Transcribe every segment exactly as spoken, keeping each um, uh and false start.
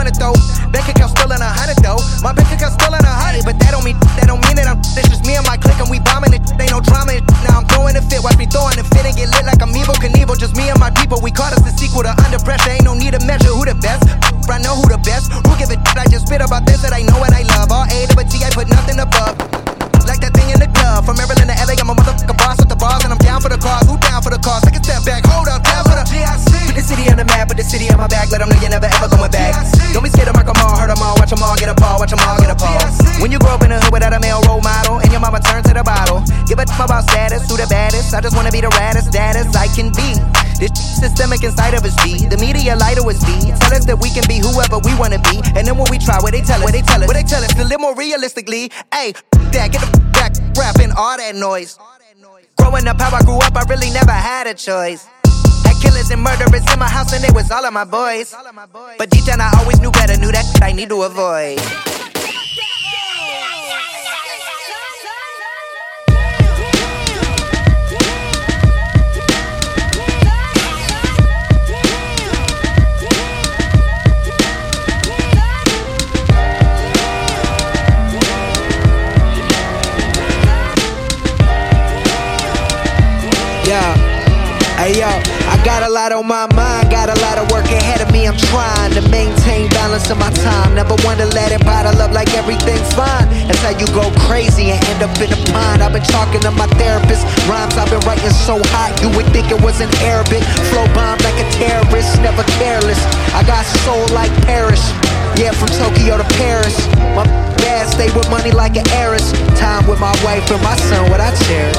wanna throw. Bank account still in a hundred though. My bank account still in a hundred, but that don't mean that don't mean that I'm. It's just me and my clique and we bombing it. Ain't no drama. Now I'm throwing a fit. Watch me throwing a fit and get lit like I'm Evel Knievel. Just me and my people. We caught us the sequel to Under Pressure. Ain't no need to measure who the best. I know who the best. Who give a shit? I just spit about this that I know and I love. All A to a T, I put nothing above. Like that thing in the club. From Maryland to L A, I'm a motherfucking boss with the bars, and I'm down for the cause. Who down for the cause? Take a step back. Hold up, down for the G I C. Put the city on the map, put the city on my back. Let them know you're never ever going back. Don't be scared to mark them all, hurt them all. Watch them all get a paw, watch them all get a paw. When you grow up in the hood without a male role model, and your mama turns to the bottle, give a f about status, who the baddest. I just wanna be the raddest, daddest I can be. This systemic inside of us be. The media lie to us be. Tell us that we can be whoever we wanna be. And then when we try, what they tell us, what they tell us, what they tell us to live more realistically. Ayy, that, get the f back, rapping all that noise. Growing up how I grew up, I really never had a choice. Had killers and murderers in my house and they was all of my boys. But deep down I always knew better, knew that I need to avoid. Hey yo, I got a lot on my mind, got a lot of work ahead of me. I'm trying to maintain balance in my time. Never want to let it bottle up like everything's fine. That's how you go crazy and end up in a pond. I've been talking to my therapist, rhymes I've been writing so hot you would think it was in Arabic. Flow bomb like a terrorist, never careless. I got soul like Paris, yeah, from Tokyo to Paris. My bad stay with money like an heiress. Time with my wife and my son, what I cherish.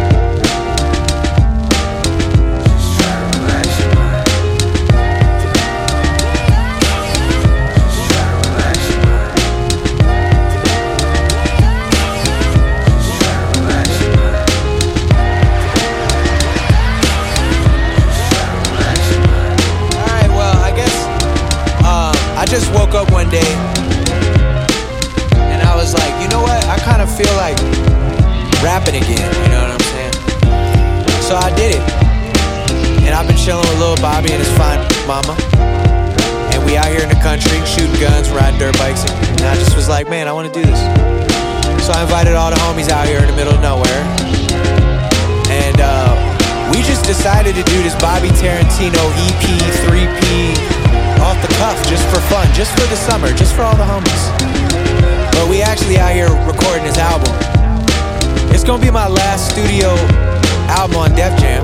I just woke up one day and I was like, you know what? I kind of feel like rapping again, you know what I'm saying? So I did it. And I've been chilling with Lil Bobby and his fine mama. And we out here in the country, shooting guns, riding dirt bikes. And I just was like, man, I want to do this. So I invited all the homies out here in the middle of nowhere. And uh, we just decided to do this Bobby Tarantino E P, three P, off the cuff, just for fun, just for the summer, just for all the homies. But we actually out here recording this album. It's gonna be my last studio album on Def Jam.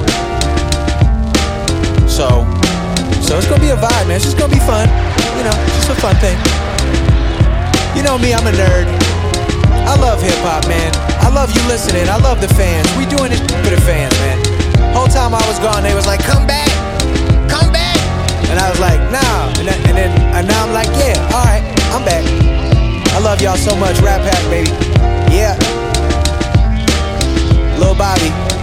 So, so it's gonna be a vibe, man. It's just gonna be fun, you know, just a fun thing. You know me, I'm a nerd. I love hip hop, man. I love you listening. I love the fans. We doing this for the fans, man. Whole time I was gone, they was like, come back, come back. And I was like, nah, and, then, and then and now I'm like, yeah, alright, I'm back. I love y'all so much, Rap Pack, baby. Yeah. Lil Bobby.